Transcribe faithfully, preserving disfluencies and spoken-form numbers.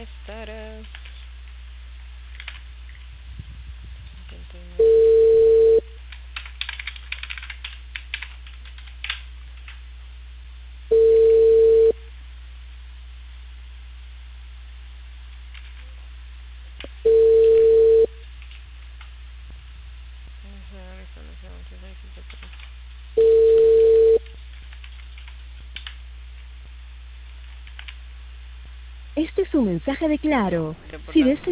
estará. Este es un mensaje de Claro. Pero por Si la... desea